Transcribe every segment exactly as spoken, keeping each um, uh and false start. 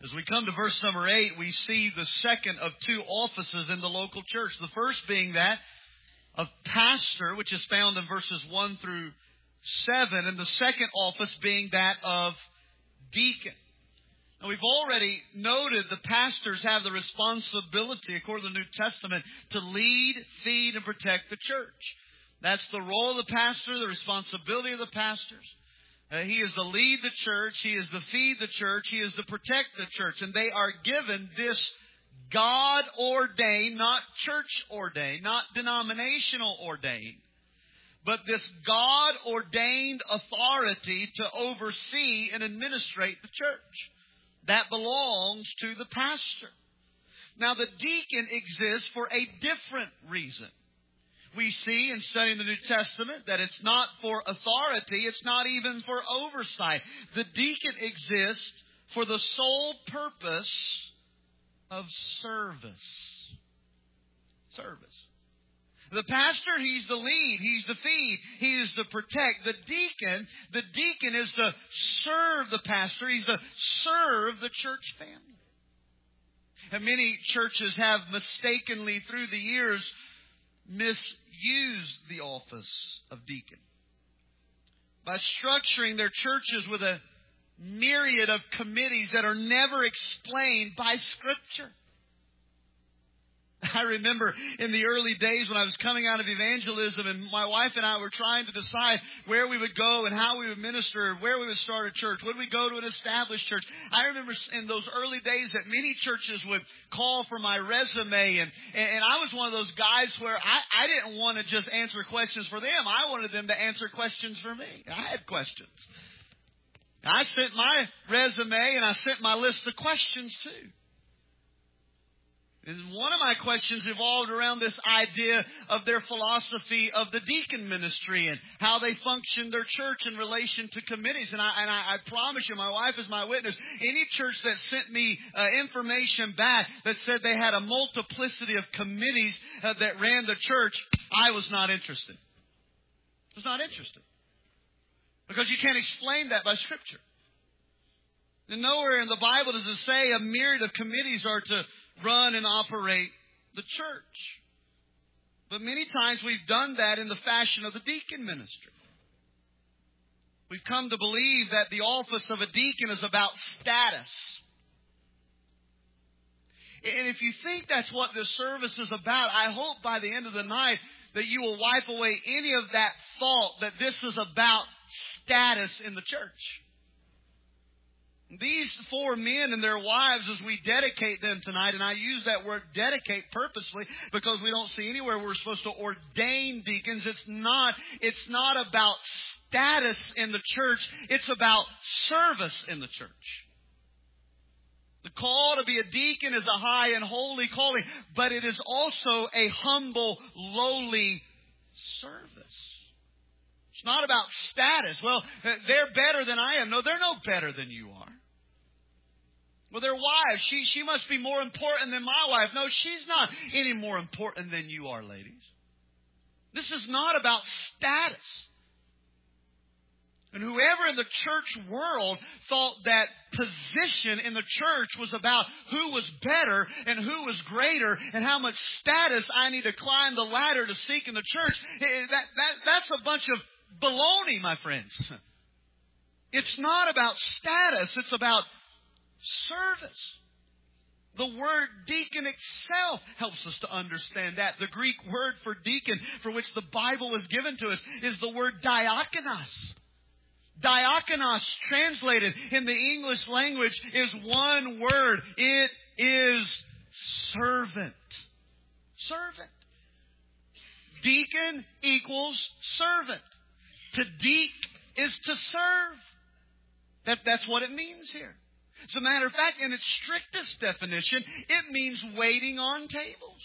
As we come to verse number eight, we see the second of two offices in the local church. The first being that of pastor, which is found in verses one through seven, and the second office being that of deacon. Now, we've already noted the pastors have the responsibility, according to the New Testament, to lead, feed, and protect the church. That's the role of the pastor, the responsibility of the pastors. Uh, he is to lead the church. He is to feed the church. He is to protect the church. And they are given this God-ordained, not church-ordained, not denominational ordained, but this God-ordained authority to oversee and administrate the church. That belongs to the pastor. Now, the deacon exists for a different reason. We see in studying the New Testament that it's not for authority, it's not even for oversight. The deacon exists for the sole purpose of service. Service. The pastor, he's the lead, he's the feed, he is the protect. The deacon, the deacon is to serve the pastor, he's to serve the church family. And many churches have mistakenly through the years misused the office of deacon by structuring their churches with a myriad of committees that are never explained by Scripture. I remember in the early days when I was coming out of evangelism and my wife and I were trying to decide where we would go and how we would minister, where we would start a church. Would we go to an established church? I remember in those early days that many churches would call for my resume, and, and I was one of those guys where I, I didn't want to just answer questions for them. I wanted them to answer questions for me. I had questions. I sent my resume and I sent my list of questions too. And one of my questions evolved around this idea of their philosophy of the deacon ministry and how they function their church in relation to committees. And I, and I, I promise you, my wife is my witness, any church that sent me uh, information back that said they had a multiplicity of committees uh, that ran the church, I was not interested. I was not interested. Because you can't explain that by Scripture. And nowhere in the Bible does it say a myriad of committees are to run and operate the church. But many times we've done that in the fashion of the deacon ministry. We've come to believe that the office of a deacon is about status. And if you think that's what this service is about, I hope by the end of the night that you will wipe away any of that thought that this is about status in the church. These four men and their wives, as we dedicate them tonight, and I use that word dedicate purposely because we don't see anywhere we're supposed to ordain deacons. It's not, it's not about status in the church. It's about service in the church. The call to be a deacon is a high and holy calling, but it is also a humble, lowly service. It's not about status. Well, they're better than I am. No, they're no better than you are. Well, their wife, she, she must be more important than my wife. No, she's not any more important than you are, ladies. This is not about status. And whoever in the church world thought that position in the church was about who was better and who was greater and how much status I need to climb the ladder to seek in the church, that, that, that's a bunch of baloney, my friends. It's not about status. It's about service. The word deacon itself helps us to understand that. The Greek word for deacon, for which the Bible was given to us, is the word diakonos. Diakonos, translated in the English language, is one word. It is servant. Servant. Deacon equals servant. To deek is to serve. That, that's what it means here. As a matter of fact, in its strictest definition, it means waiting on tables.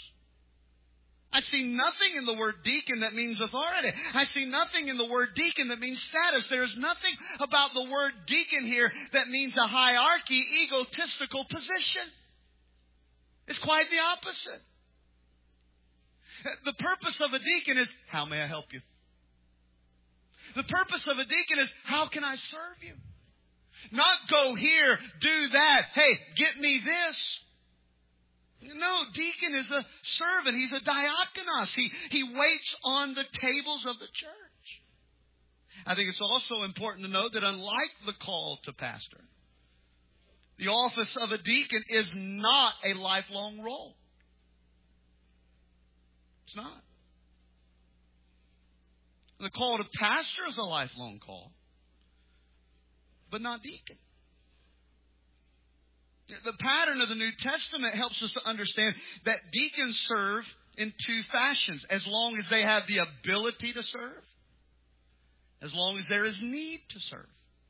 I see nothing in the word deacon that means authority. I see nothing in the word deacon that means status. There is nothing about the word deacon here that means a hierarchy, egotistical position. It's quite the opposite. The purpose of a deacon is, how may I help you? The purpose of a deacon is, how can I serve you? Not go here, do that. Hey, get me this. No, deacon is a servant. He's a diakonos. He, he waits on the tables of the church. I think it's also important to note that unlike the call to pastor, the office of a deacon is not a lifelong role. It's not. The call to pastor is a lifelong call, but not deacon. The pattern of the New Testament helps us to understand that deacons serve in two fashions. As long as they have the ability to serve, as long as there is need to serve.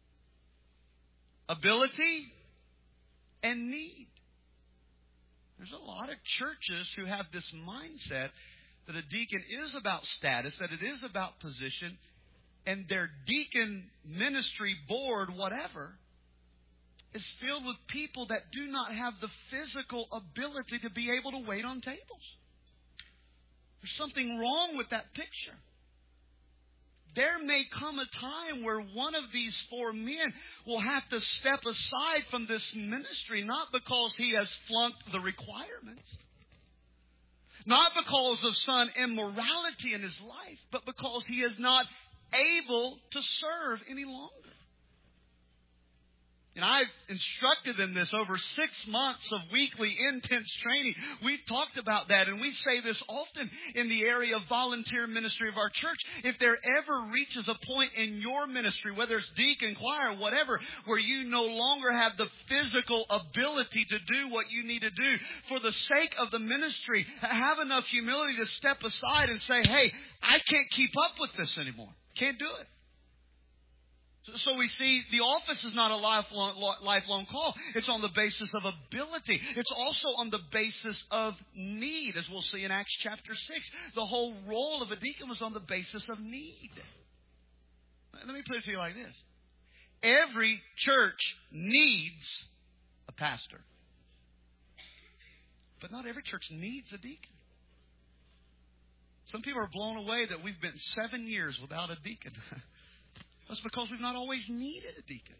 Ability and need. There's a lot of churches who have this mindset that a deacon is about status, that it is about position, and their deacon ministry board, whatever, is filled with people that do not have the physical ability to be able to wait on tables. There's something wrong with that picture. There may come a time where one of these four men will have to step aside from this ministry, not because he has flunked the requirements, not because of some immorality in his life, but because he is not able to serve any longer. And I've instructed them this over six months of weekly intense training. We've talked about that, and we say this often in the area of volunteer ministry of our church. If there ever reaches a point in your ministry, whether it's deacon, choir, whatever, where you no longer have the physical ability to do what you need to do, for the sake of the ministry, have enough humility to step aside and say, hey, I can't keep up with this anymore. Can't do it. So we see the office is not a lifelong, lifelong call. It's on the basis of ability. It's also on the basis of need, as we'll see in Acts chapter six. The whole role of a deacon was on the basis of need. Let me put it to you like this. Every church needs a pastor. But not every church needs a deacon. Some people are blown away that we've been seven years without a deacon. That's because we've not always needed a deacon.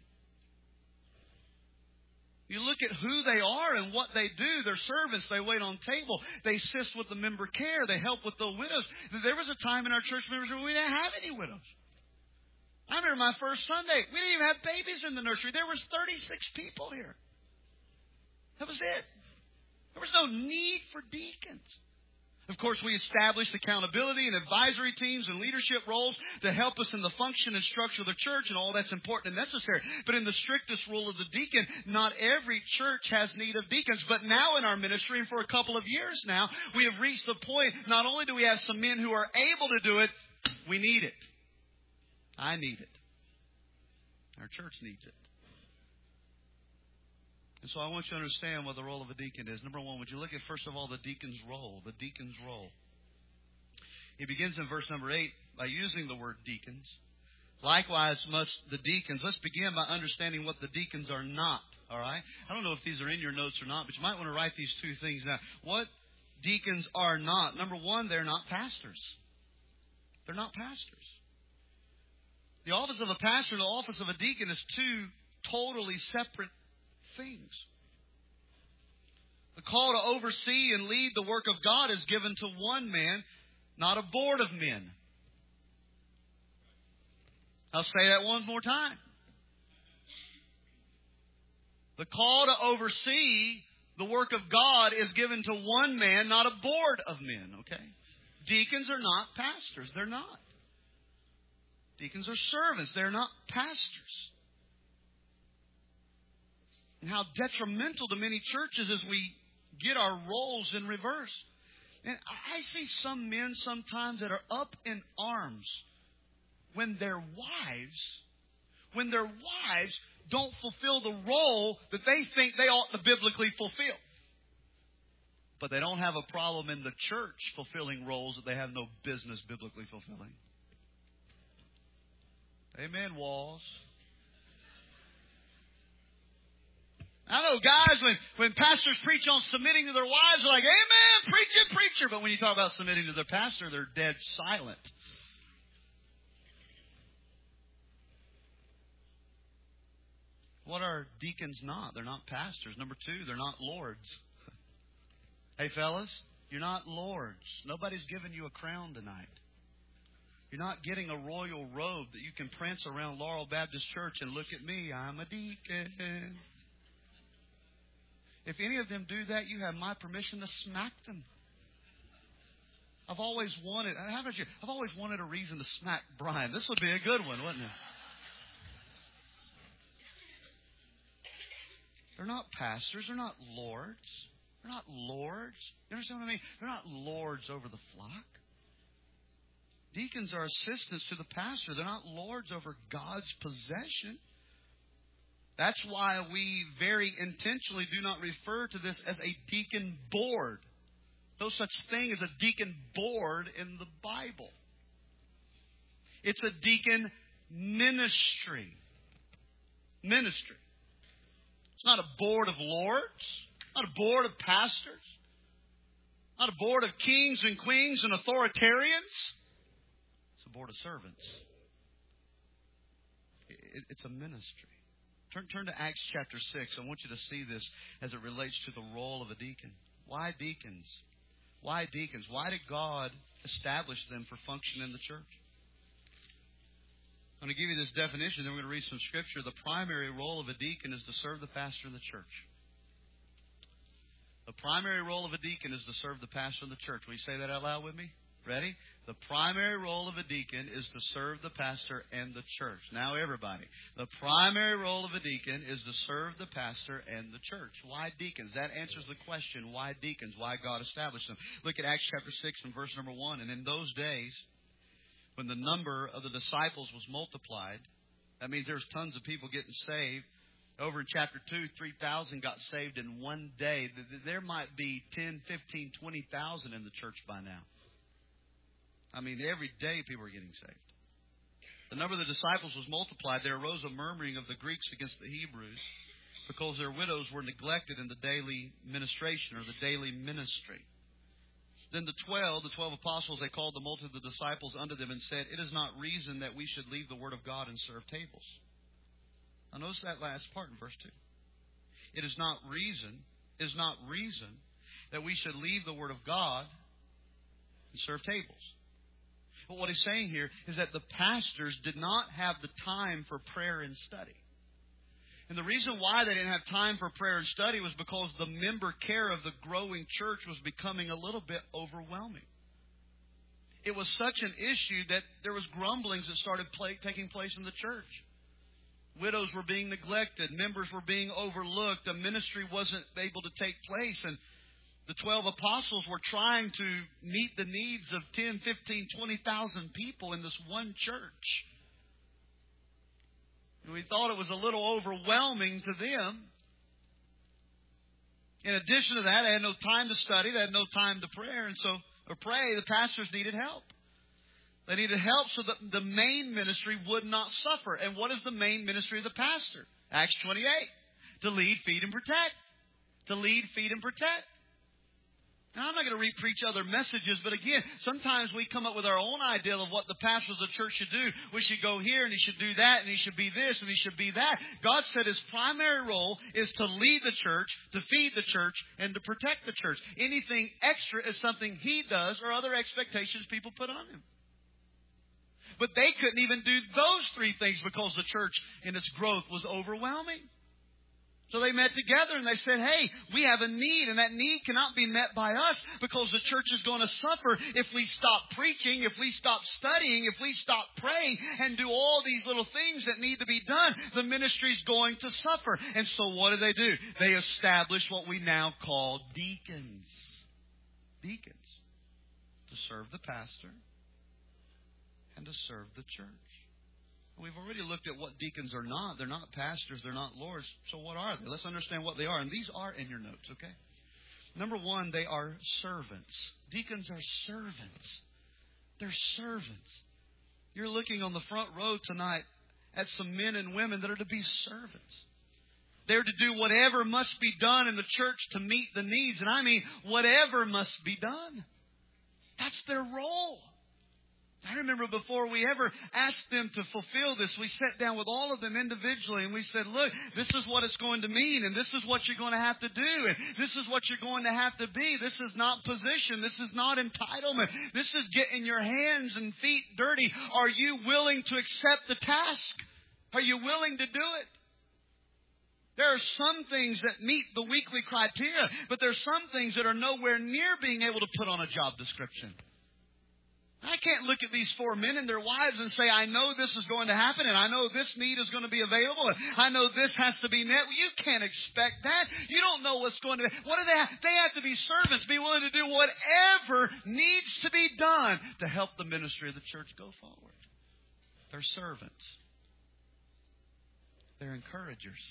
You look at who they are and what they do. They're servants. They wait on table. They assist with the member care. They help with the widows. There was a time in our church members where we didn't have any widows. I remember my first Sunday. We didn't even have babies in the nursery. There was thirty-six people here. That was it. There was no need for deacons. Of course, we established accountability and advisory teams and leadership roles to help us in the function and structure of the church, and all that's important and necessary. But in the strictest role of the deacon, not every church has need of deacons. But now in our ministry, and for a couple of years now, we have reached the point, not only do we have some men who are able to do it, we need it. I need it. Our church needs it. And so I want you to understand what the role of a deacon is. Number one, would you look at, first of all, the deacon's role? The deacon's role. He begins in verse number eight by using the word deacons. Likewise must the deacons. Let's begin by understanding what the deacons are not. All right? I don't know if these are in your notes or not, but you might want to write these two things down. What deacons are not. Number one, they're not pastors. They're not pastors. The office of a pastor and the office of a deacon is two totally separate things. The call to oversee and lead the work of God is given to one man, not a board of men. I'll say that one more time. The call to oversee the work of God is given to one man, not a board of men. Okay? Deacons are not pastors. They're not. Deacons are servants. They're not pastors. And how detrimental to many churches is we get our roles in reverse. And I see some men sometimes that are up in arms when their wives, when their wives don't fulfill the role that they think they ought to biblically fulfill. But they don't have a problem in the church fulfilling roles that they have no business biblically fulfilling. Amen, Walls. I know guys, when, when pastors preach on submitting to their wives, they're like, amen, preach it, preacher. But when you talk about submitting to their pastor, they're dead silent. What are deacons not? They're not pastors. Number two, they're not lords. Hey, fellas, you're not lords. Nobody's giving you a crown tonight. You're not getting a royal robe that you can prance around Laurel Baptist Church and look at me, I'm a deacon. If any of them do that, you have my permission to smack them. I've always wanted, how about you? I've always wanted a reason to smack Brian. This would be a good one, wouldn't it? They're not pastors. They're not lords. They're not lords. You understand what I mean? They're not lords over the flock. Deacons are assistants to the pastor. They're not lords over God's possession. That's why we very intentionally do not refer to this as a deacon board. No such thing as a deacon board in the Bible. It's a deacon ministry. Ministry. It's not a board of lords. Not a board of pastors. Not a board of kings and queens and authoritarians. It's a board of servants. It's a ministry. Turn, turn to Acts chapter six. I want you to see this as it relates to the role of a deacon. Why deacons? Why deacons? Why did God establish them for function in the church? I'm going to give you this definition, then we're going to read some scripture. The primary role of a deacon is to serve the pastor in the church. The primary role of a deacon is to serve the pastor in the church. Will you say that out loud with me? Ready? The primary role of a deacon is to serve the pastor and the church. Now everybody. The primary role of a deacon is to serve the pastor and the church. Why deacons? That answers the question, why deacons? Why God established them. Look at Acts chapter six and verse number one. And in those days, when the number of the disciples was multiplied, that means there's tons of people getting saved. Over in chapter two, three thousand got saved in one day. There might be ten, fifteen, twenty thousand in the church by now. I mean, every day people are getting saved. The number of the disciples was multiplied. There arose a murmuring of the Greeks against the Hebrews because their widows were neglected in the daily ministration or the daily ministry. Then the twelve, the twelve apostles, they called the multitude of the disciples unto them and said, It is not reason that we should leave the word of God and serve tables. Now notice that last part in verse two. It is not reason, it is not reason that we should leave the word of God and serve tables. But what he's saying here is that the pastors did not have the time for prayer and study. And the reason why they didn't have time for prayer and study was because the member care of the growing church was becoming a little bit overwhelming. It was such an issue that there was grumblings that started play, taking place in the church. Widows were being neglected. Members were being overlooked. The ministry wasn't able to take place. And the twelve apostles were trying to meet the needs of ten, fifteen, twenty thousand people in this one church. And we thought it was a little overwhelming to them. In addition to that, they had no time to study. They had no time to pray. And so, or pray, the pastors needed help. They needed help so that the main ministry would not suffer. And what is the main ministry of the pastor? Acts twenty-eight. To lead, feed, and protect. To lead, feed, and protect. Now, I'm not going to re-preach other messages, but again, sometimes we come up with our own idea of what the pastor of the church should do. We should go here, and he should do that, and he should be this, and he should be that. God said his primary role is to lead the church, to feed the church, and to protect the church. Anything extra is something he does or other expectations people put on him. But they couldn't even do those three things because the church in its growth was overwhelming. So they met together and they said, hey, we have a need, and that need cannot be met by us because the church is going to suffer if we stop preaching, if we stop studying, if we stop praying and do all these little things that need to be done. The ministry is going to suffer. And so what do they do? They establish what we now call deacons. Deacons. To serve the pastor and to serve the church. We've already looked at what deacons are not. They're not pastors. They're not lords. So what are they? Let's understand what they are. And these are in your notes, okay? Number one, they are servants. Deacons are servants. They're servants. You're looking on the front row tonight at some men and women that are to be servants. They're to do whatever must be done in the church to meet the needs. And I mean, whatever must be done. That's their role. I remember before we ever asked them to fulfill this, we sat down with all of them individually and we said, look, this is what it's going to mean and this is what you're going to have to do and this is what you're going to have to be. This is not position. This is not entitlement. This is getting your hands and feet dirty. Are you willing to accept the task? Are you willing to do it? There are some things that meet the weekly criteria, but there are some things that are nowhere near being able to put on a job description. I can't look at these four men and their wives and say, I know this is going to happen and I know this need is going to be available and I know this has to be met. You can't expect that. You don't know what's going to be. What do they have? They have to be servants, be willing to do whatever needs to be done to help the ministry of the church go forward. They're servants. They're encouragers.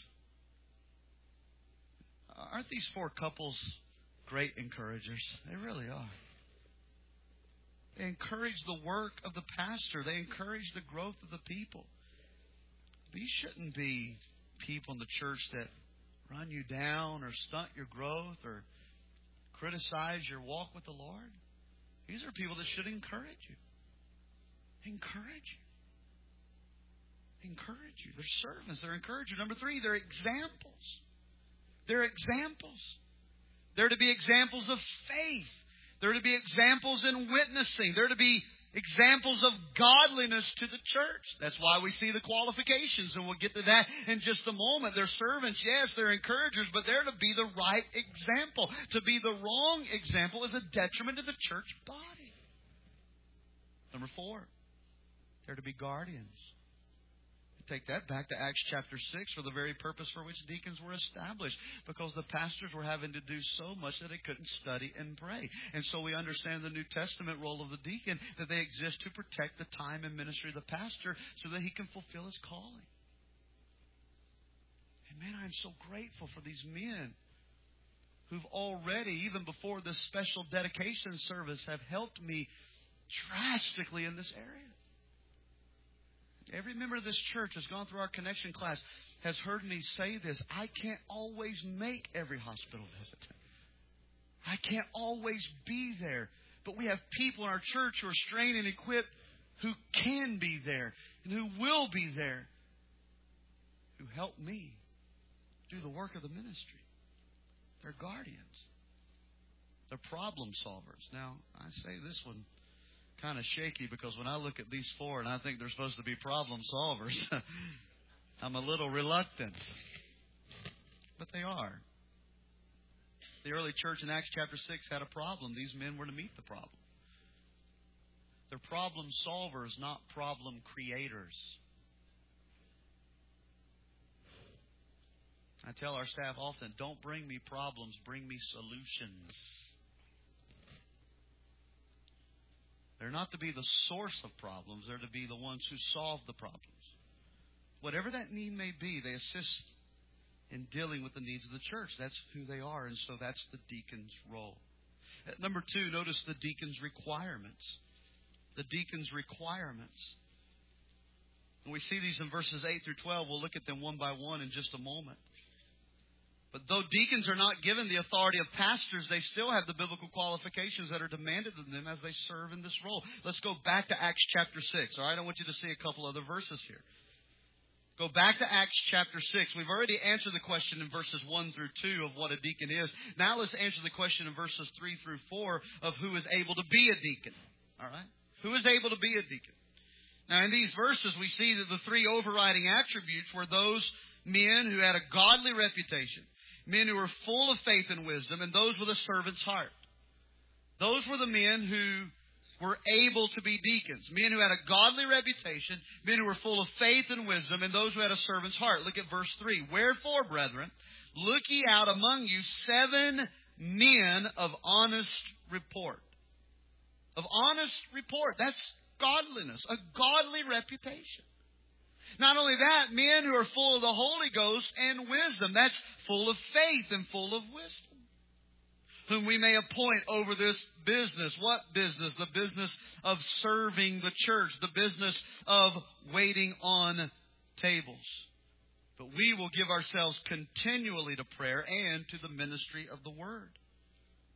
Aren't these four couples great encouragers? They really are. They encourage the work of the pastor. They encourage the growth of the people. These shouldn't be people in the church that run you down or stunt your growth or criticize your walk with the Lord. These are people that should encourage you. Encourage you. Encourage you. They're servants. They're encouragers. Number three, they're examples. They're examples. They're to be examples of faith. They're to be examples in witnessing. They're to be examples of godliness to the church. That's why we see the qualifications, and we'll get to that in just a moment. They're servants, yes, they're encouragers, but they're to be the right example. To be the wrong example is a detriment to the church body. Number four, they're to be guardians. Take that back to Acts chapter six for the very purpose for which deacons were established. Because the pastors were having to do so much that they couldn't study and pray. And so we understand the New Testament role of the deacon, that they exist to protect the time and ministry of the pastor so that he can fulfill his calling. And man, I'm so grateful for these men who've already, even before this special dedication service, have helped me drastically in this area. Every member of this church has gone through our connection class, has heard me say this. I can't always make every hospital visit. I can't always be there. But we have people in our church who are trained and equipped who can be there and who will be there, who help me do the work of the ministry. They're guardians. They're problem solvers. Now, I say this one kind of shaky because when I look at these four and I think they're supposed to be problem solvers, I'm a little reluctant. But they are. The early church in Acts chapter six had a problem. These men were to meet the problem. They're problem solvers, not problem creators. I tell our staff often, don't bring me problems, bring me solutions. They're not to be the source of problems. They're to be the ones who solve the problems. Whatever that need may be, they assist in dealing with the needs of the church. That's who they are, and so that's the deacon's role. At number two, notice the deacon's requirements. The deacon's requirements. And we see these in verses eight through twelve. We'll look at them one by one in just a moment. But though deacons are not given the authority of pastors, they still have the biblical qualifications that are demanded of them as they serve in this role. Let's go back to Acts chapter six. All right, I want you to see a couple other verses here. Go back to Acts chapter six. We've already answered the question in verses one through two of what a deacon is. Now let's answer the question in verses three through four of who is able to be a deacon. All right? Who is able to be a deacon? Now in these verses we see that the three overriding attributes were those men who had a godly reputation, men who were full of faith and wisdom, and those with a servant's heart. Those were the men who were able to be deacons. Men who had a godly reputation, men who were full of faith and wisdom, and those who had a servant's heart. Look at verse three. Wherefore, brethren, look ye out among you seven men of honest report. Of honest report. That's godliness. A godly reputation. Not only that, men who are full of the Holy Ghost and wisdom. That's full of faith and full of wisdom. Whom we may appoint over this business. What business? The business of serving the church. The business of waiting on tables. But we will give ourselves continually to prayer and to the ministry of the word.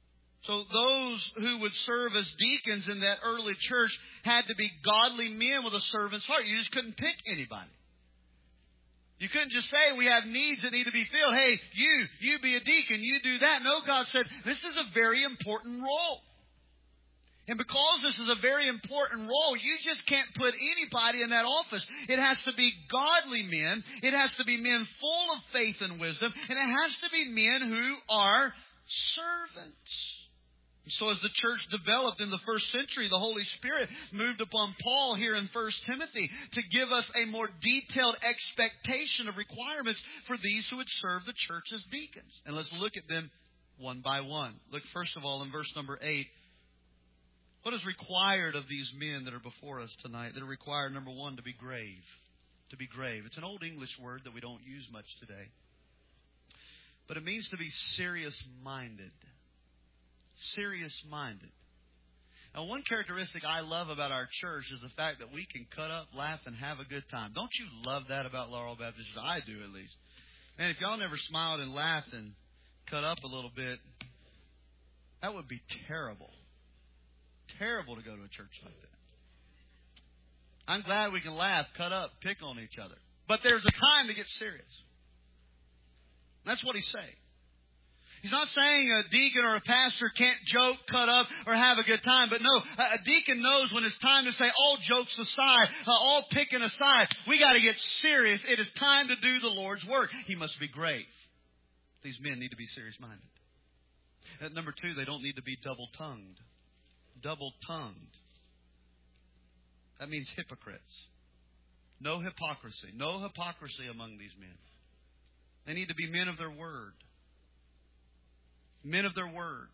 So those who would serve as deacons in that early church had to be godly men with a servant's heart. You just couldn't pick anybody. You couldn't just say, we have needs that need to be filled. Hey, you, you be a deacon, you do that. No, God said, this is a very important role. And because this is a very important role, you just can't put anybody in that office. It has to be godly men. It has to be men full of faith and wisdom. And it has to be men who are servants. So as the church developed in the first century, the Holy Spirit moved upon Paul here in First Timothy to give us a more detailed expectation of requirements for these who would serve the church as deacons. And let's look at them one by one. Look first of all in verse number eight. What is required of these men that are before us tonight? They're required, number one, to be grave. To be grave. It's an old English word that we don't use much today. But it means to be serious-minded. Serious-minded. Now, one characteristic I love about our church is the fact that we can cut up, laugh, and have a good time. Don't you love that about Laurel Baptist? I do, at least. Man, if y'all never smiled and laughed and cut up a little bit, that would be terrible. Terrible to go to a church like that. I'm glad we can laugh, cut up, pick on each other. But there's a time to get serious. That's what he's saying. He's not saying a deacon or a pastor can't joke, cut up, or have a good time. But no, a deacon knows when it's time to say, all jokes aside, all picking aside, we got to get serious. It is time to do the Lord's work. He must be grave. These men need to be serious-minded. At number two, they don't need to be double-tongued. Double-tongued. That means hypocrites. No hypocrisy. No hypocrisy among these men. They need to be men of their word. Men of their word.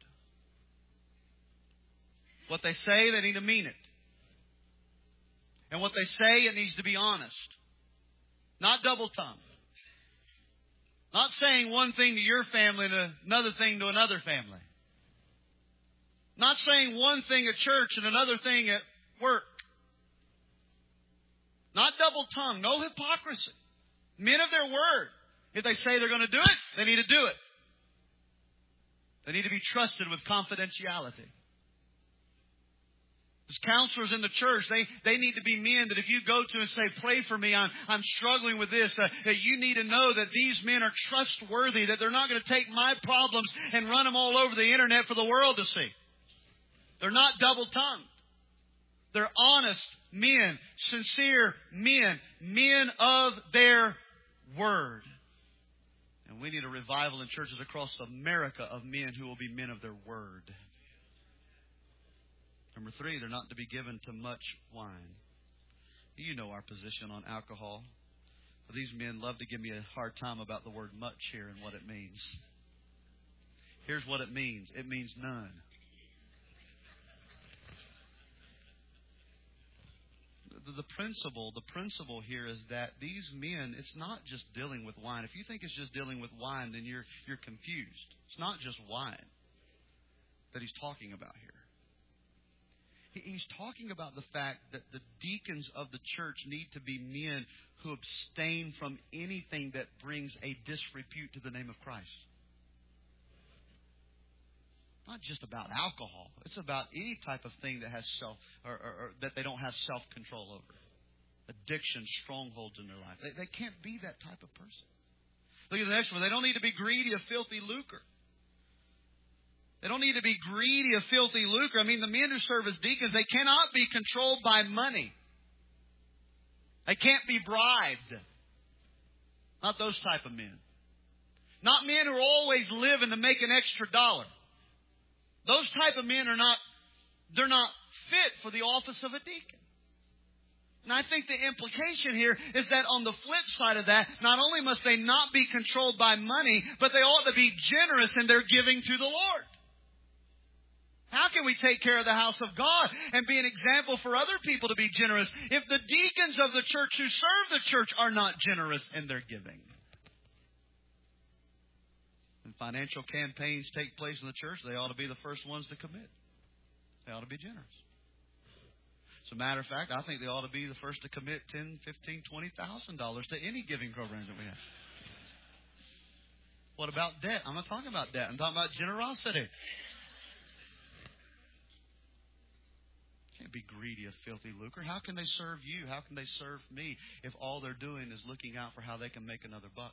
What they say, they need to mean it. And what they say, it needs to be honest. Not double-tongued. Not saying one thing to your family and another thing to another family. Not saying one thing at church and another thing at work. Not double-tongued. No hypocrisy. Men of their word. If they say they're going to do it, they need to do it. They need to be trusted with confidentiality. As counselors in the church, they, they need to be men that if you go to and say, pray for me, I'm, I'm struggling with this, uh, that you need to know that these men are trustworthy, that they're not going to take my problems and run them all over the internet for the world to see. They're not double-tongued. They're honest men, sincere men, men of their word. And we need a revival in churches across America of men who will be men of their word. Number three, they're not to be given to much wine. You know our position on alcohol. But these men love to give me a hard time about the word much here and what it means. Here's what it means. It means none. The principle, the principle here is that these men, it's not just dealing with wine. If you think it's just dealing with wine, then you're you're confused. It's not just wine that he's talking about here. He's talking about the fact that the deacons of the church need to be men who abstain from anything that brings a disrepute to the name of Christ. Not just about alcohol. It's about any type of thing that has self or, or, or that they don't have self-control over. Addiction, strongholds in their life. They, they can't be that type of person. Look at the next one. They don't need to be greedy of filthy lucre. They don't need to be greedy of filthy lucre. I mean, the men who serve as deacons, they cannot be controlled by money. They can't be bribed. Not those type of men. Not men who are always living to make an extra dollar. Those type of men are not, they're not fit for the office of a deacon. And I think the implication here is that on the flip side of that, not only must they not be controlled by money, but they ought to be generous in their giving to the Lord. How can we take care of the house of God and be an example for other people to be generous if the deacons of the church who serve the church are not generous in their giving? When financial campaigns take place in the church, they ought to be the first ones to commit. They ought to be generous. As a matter of fact, I think they ought to be the first to commit ten, fifteen, twenty thousand dollars to any giving program that we have. What about debt? I'm not talking about debt. I'm talking about generosity. can't be greedy of filthy lucre. How can they serve you? How can they serve me if all they're doing is looking out for how they can make another buck?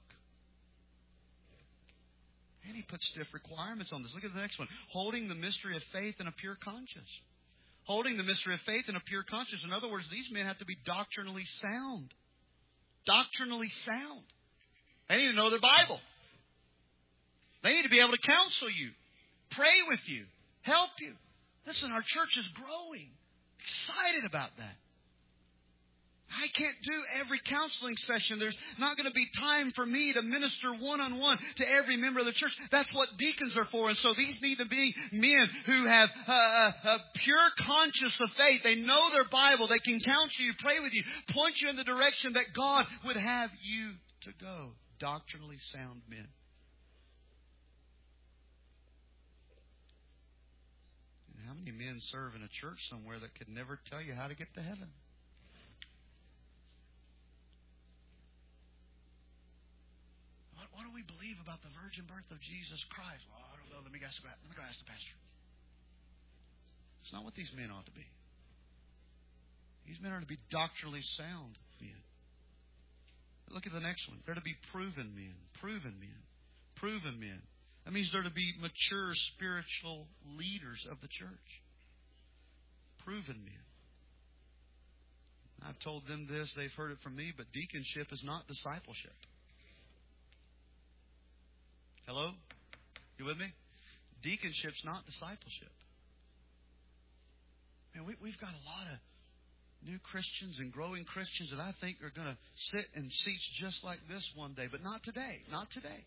And he puts stiff requirements on this. Look at the next one. Holding the mystery of faith in a pure conscience. Holding the mystery of faith in a pure conscience. In other words, these men have to be doctrinally sound. Doctrinally sound. They need to know their Bible. They need to be able to counsel you, pray with you, help you. Listen, our church is growing. Excited about that. I can't do every counseling session. There's not going to be time for me to minister one-on-one to every member of the church. That's what deacons are for. And so these need to be men who have a, a, a pure conscience of faith. They know their Bible. They can counsel you, pray with you, point you in the direction that God would have you to go. Doctrinally sound men. And how many men serve in a church somewhere that could never tell you how to get to heaven? What, what do we believe about the virgin birth of Jesus Christ? Well, I don't know. Let me go ask the, let me go ask the pastor. It's not what these men ought to be. These men are to be doctrinally sound men. Look at the next one. They're to be proven men. Proven men. Proven men. That means they're to be mature spiritual leaders of the church. Proven men. I've told them this. They've heard it from me. But deaconship is not discipleship. Hello? You with me? Deaconship's not discipleship. Man, we, we've got a lot of new Christians and growing Christians that I think are going to sit in seats just like this one day. But not today. Not today.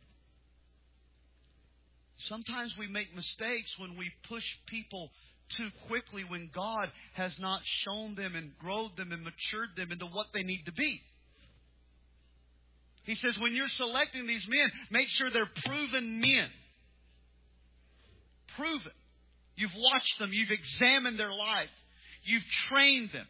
Sometimes we make mistakes when we push people too quickly when God has not shown them and grown them and matured them into what they need to be. He says when you're selecting these men, make sure they're proven men. Proven. You've watched them. You've examined their life. You've trained them.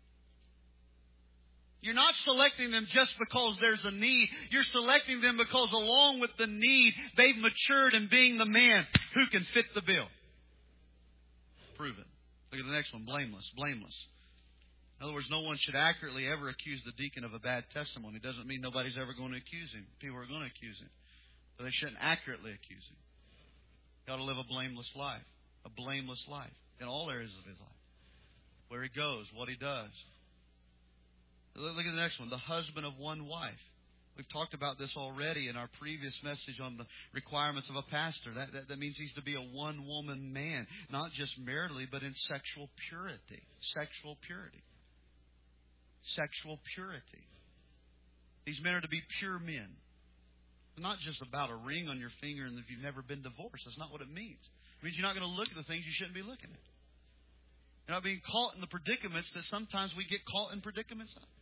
You're not selecting them just because there's a need. You're selecting them because along with the need, they've matured in being the man who can fit the bill. Proven. Look at the next one. Blameless. Blameless. In other words, no one should accurately ever accuse the deacon of a bad testimony. It doesn't mean nobody's ever going to accuse him. People are going to accuse him. But they shouldn't accurately accuse him. He ought to live a blameless life. A blameless life. In all areas of his life. Where he goes. What he does. Look at the next one. The husband of one wife. We've talked about this already in our previous message on the requirements of a pastor. That, that, that means he's to be a one-woman man. Not just maritally, but in sexual purity. Sexual purity. Sexual purity. These men are to be pure men. It's not just about a ring on your finger and if you've never been divorced. That's not what it means. It means you're not going to look at the things you shouldn't be looking at. You're not being caught in the predicaments that sometimes we get caught in predicaments of.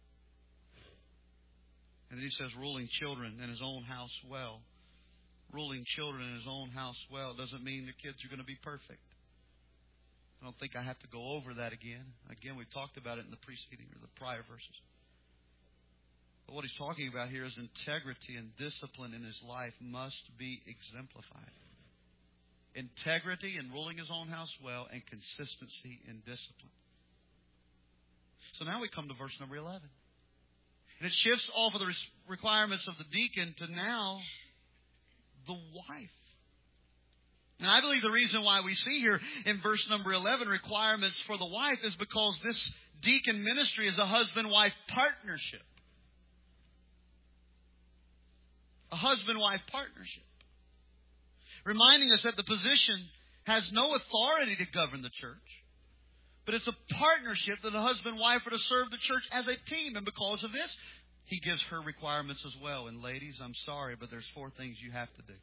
And then he says, ruling children in his own house well. Ruling children in his own house well doesn't mean the kids are going to be perfect. I don't think I have to go over that again. Again, we've talked about it in the preceding or the prior verses. But what he's talking about here is integrity and discipline in his life must be exemplified. Integrity in ruling his own house well and consistency in discipline. So now we come to verse number eleven. And it shifts off of the requirements of the deacon to now the wife. And I believe the reason why we see here in verse number eleven requirements for the wife is because this deacon ministry is a husband-wife partnership. A husband-wife partnership. Reminding us that the position has no authority to govern the church. But it's a partnership that the husband and wife are to serve the church as a team. And because of this, he gives her requirements as well. And ladies, I'm sorry, but there's four things you have to do.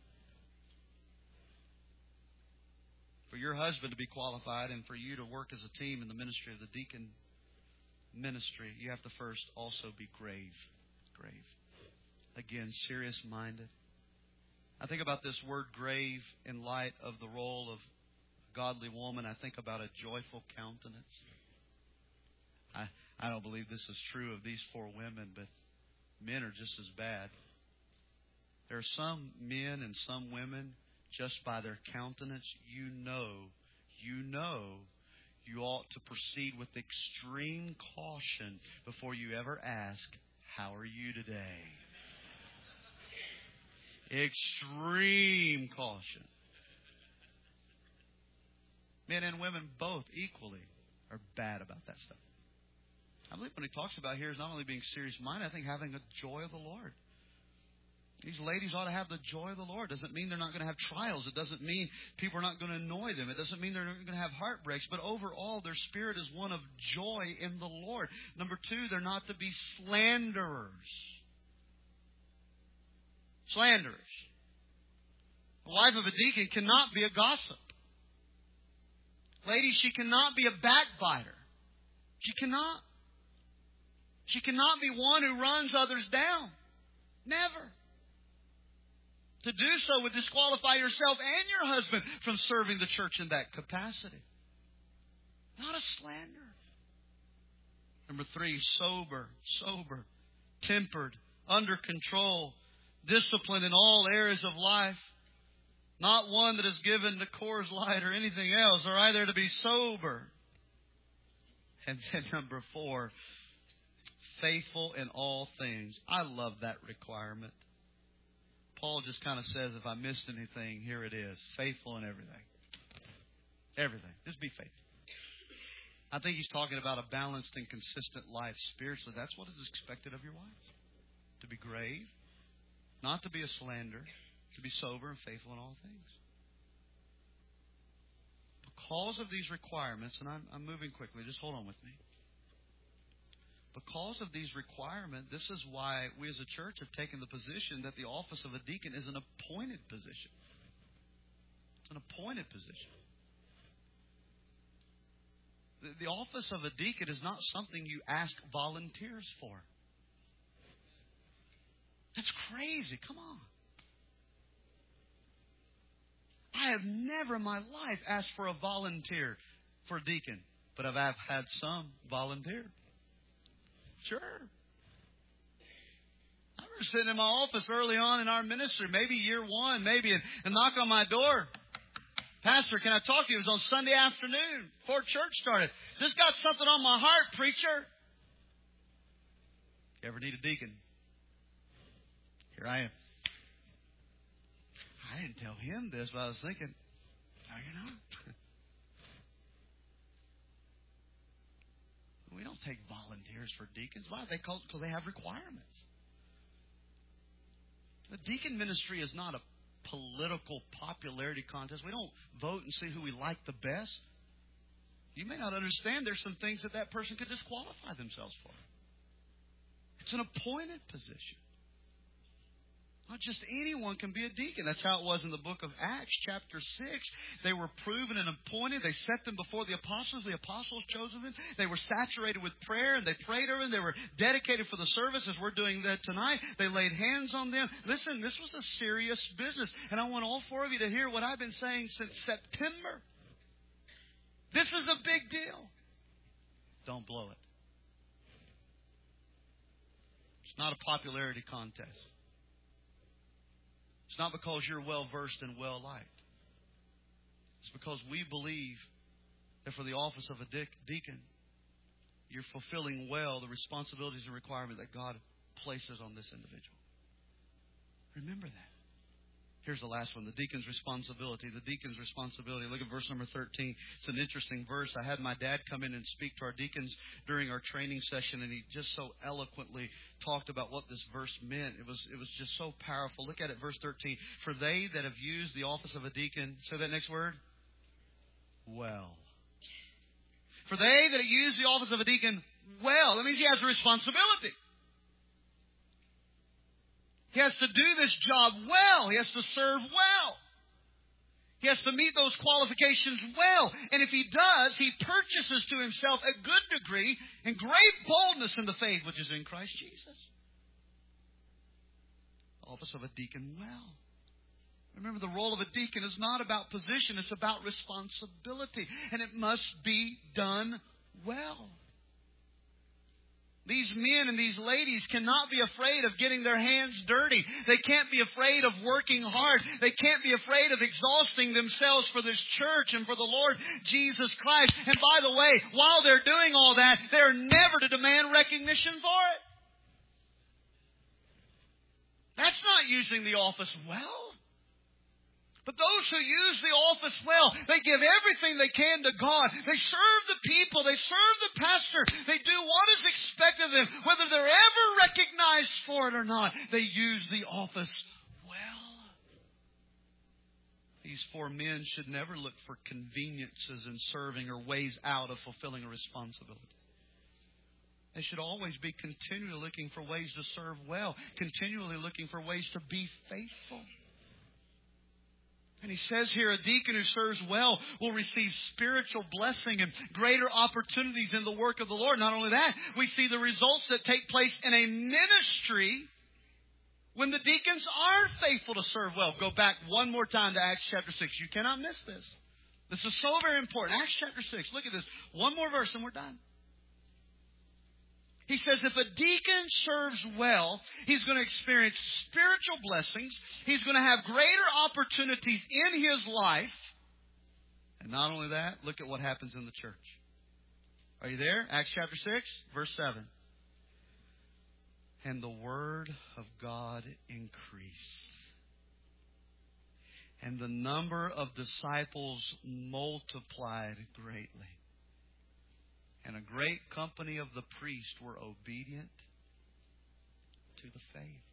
For your husband to be qualified and for you to work as a team in the ministry of the deacon ministry, you have to first also be grave. Grave. Again, serious-minded. I think about this word grave in light of the role of godly woman. I think about a joyful countenance. I, I don't believe this is true of these four women, but men are just as bad. There are some men and some women, just by their countenance, you know, you know, you ought to proceed with extreme caution before you ever ask, how are you today? Extreme caution. Men and women both equally are bad about that stuff. I believe what he talks about here is not only being serious-minded, I think having the joy of the Lord. These ladies ought to have the joy of the Lord. It doesn't mean they're not going to have trials. It doesn't mean people are not going to annoy them. It doesn't mean they're not going to have heartbreaks. But overall, their spirit is one of joy in the Lord. Number two, they're not to be slanderers. Slanderers. The wife of a deacon cannot be a gossip. Ladies, she cannot be a backbiter. She cannot. She cannot be one who runs others down. Never. To do so would disqualify yourself and your husband from serving the church in that capacity. Not a slander. Number three, sober, sober, tempered, under control, disciplined in all areas of life. Not one that is given to Coors Light or anything else. All right, they're to be sober. And then number four, faithful in all things. I love that requirement. Paul just kind of says, if I missed anything, here it is. Faithful in everything. Everything. Just be faithful. I think he's talking about a balanced and consistent life spiritually. That's what is expected of your wife. To be grave, not to be a slander, to be sober and faithful in all things. Because of these requirements, and I'm, I'm moving quickly, just hold on with me. Because of these requirements, this is why we as a church have taken the position that the office of a deacon is an appointed position. It's an appointed position. The, the office of a deacon is not something you ask volunteers for. That's crazy. Come on. I have never in my life asked for a volunteer for a deacon, but I've had some volunteer. Sure. I remember sitting in my office early on in our ministry, maybe year one, maybe, and, and knock on my door. Pastor, can I talk to you? It was on Sunday afternoon before church started. Just got something on my heart, preacher. You ever need a deacon? Here I am. I didn't tell him this, but I was thinking, no, you're not. We don't take volunteers for deacons. Why? They call, because they have requirements. The deacon ministry is not a political popularity contest. We don't vote and see who we like the best. You may not understand there's some things that that person could disqualify themselves for. It's an appointed position. Not just anyone can be a deacon. That's how it was in the book of Acts, chapter six. They were proven and appointed. They set them before the apostles. The apostles chose them. They were saturated with prayer, and they prayed over them. They were dedicated for the service, as we're doing that tonight. They laid hands on them. Listen, this was a serious business. And I want all four of you to hear what I've been saying since September. This is a big deal. Don't blow it. It's not a popularity contest. It's not because you're well-versed and well-liked. It's because we believe that for the office of a deacon, you're fulfilling well the responsibilities and requirements that God places on this individual. Remember that. Here's the last one, the deacon's responsibility. The deacon's responsibility. Look at verse number thirteen. It's an interesting verse. I had my dad come in and speak to our deacons during our training session, and he just so eloquently talked about what this verse meant. It was it was just so powerful. Look at it, verse thirteen. For they that have used the office of a deacon, say that next word, well. For they that have used the office of a deacon, well. That means he has a responsibility. He has to do this job well. He has to serve well. He has to meet those qualifications well. And if he does, he purchases to himself a good degree and great boldness in the faith which is in Christ Jesus. Office of a deacon well. Remember, the role of a deacon is not about position. It's about responsibility. And it must be done well. These men and these ladies cannot be afraid of getting their hands dirty. They can't be afraid of working hard. They can't be afraid of exhausting themselves for this church and for the Lord Jesus Christ. And by the way, while they're doing all that, they're never to demand recognition for it. That's not using the office well. But those who use the office well, they give everything they can to God. They serve the people. They serve the pastor. They do what is expected of them, whether they're ever recognized for it or not. They use the office well. These four men should never look for conveniences in serving or ways out of fulfilling a responsibility. They should always be continually looking for ways to serve well, continually looking for ways to be faithful. And he says here, a deacon who serves well will receive spiritual blessing and greater opportunities in the work of the Lord. Not only that, we see the results that take place in a ministry when the deacons are faithful to serve well. Go back one more time to Acts chapter six. You cannot miss this. This is so very important. Acts chapter six. Look at this. One more verse and we're done. He says if a deacon serves well, he's going to experience spiritual blessings. He's going to have greater opportunities in his life. And not only that, look at what happens in the church. Are you there? Acts chapter six, verse seven. And the word of God increased. And the number of disciples multiplied greatly. And a great company of the priests were obedient to the faith.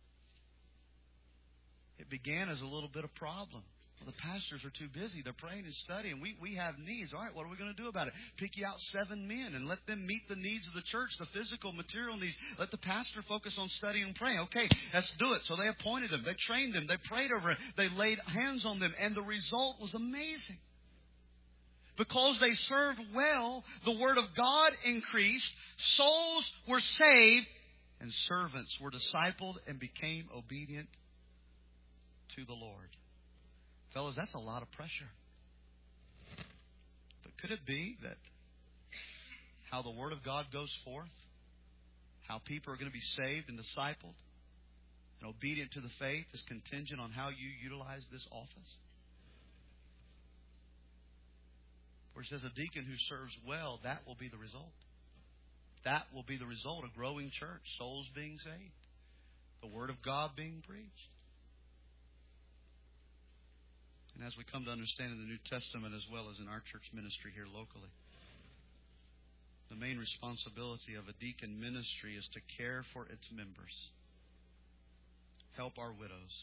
It began as a little bit of problem. Well, the pastors are too busy. They're praying and studying. We, we have needs. All right, what are we going to do about it? Pick you out seven men and let them meet the needs of the church, the physical, material needs. Let the pastor focus on studying and praying. Okay, let's do it. So they appointed them. They trained them. They prayed over it. They laid hands on them. And the result was amazing. Because they served well, the Word of God increased, souls were saved, and servants were discipled and became obedient to the Lord. Fellas, that's a lot of pressure. But could it be that how the Word of God goes forth, how people are going to be saved and discipled and obedient to the faith is contingent on how you utilize this office? Where it says a deacon who serves well, that will be the result. That will be the result of growing church, souls being saved, the Word of God being preached. And as we come to understand in the New Testament as well as in our church ministry here locally, the main responsibility of a deacon ministry is to care for its members, help our widows,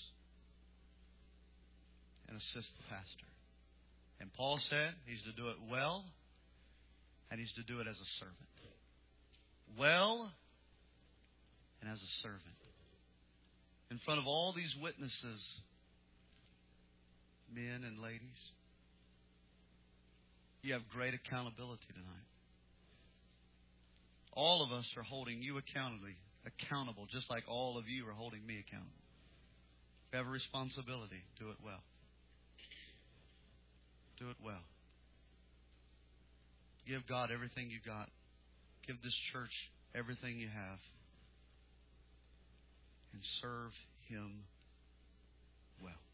and assist the pastor. And Paul said he's to do it well, and he's to do it as a servant. Well, and as a servant. In front of all these witnesses, men and ladies, you have great accountability tonight. All of us are holding you accountable, accountable, just like all of you are holding me accountable. If you have a responsibility, do it well. Do it well. Give God everything you got. Give this church everything you have. And serve Him well.